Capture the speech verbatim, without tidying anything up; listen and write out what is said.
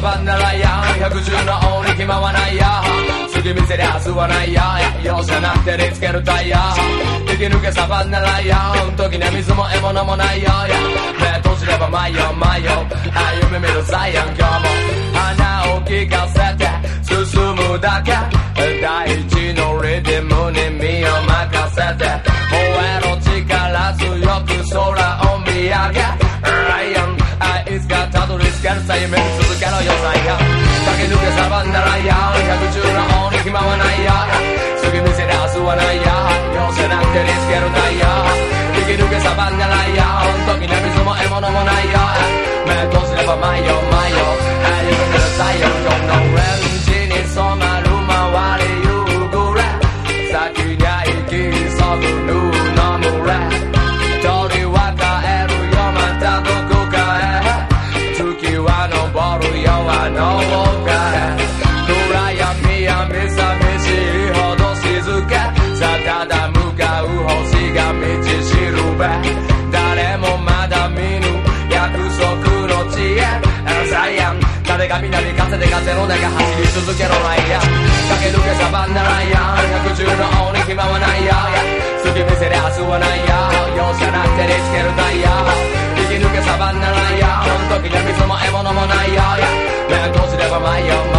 バンならや百獣の王に暇はないや次見せりゃ明日はないや容赦なくてりつけるタイヤ生き抜けサバンならや時には水も獲物もないよ目閉じれば迷う迷う歩み見るザイアン今日も鼻を利かせて進むだけ大地のリズムに身を任せて燃えろ力強く空を見上げライアンいつかたどり着けるさ夢に続けろよザイアン駆け抜けサバンならや百獣の王に暇はないや次見せりゃ明日はないや容赦なくてりつけるタイヤ生き抜けサバンならや時には水も獲物もないや目閉じれば迷う迷う歩み出るザイアンこのオレンジに染まる周り夕暮れ先には行き急ぐルーの群れ鳥は帰るよまたどこかへ月は昇るよあの丘へ暗闇やみさみしいほど静けさただ向かう星が道しるべ誰もまだ見ぬ約束の地へザイアン誰が南風で風の中走り続けろライアン駆け抜けサバンならや百獣の王に暇はないや次見せりゃ明日はないや容赦なくてりつけるタイヤ生き抜けサバンならや時には水も獲物もないや目閉じれば迷う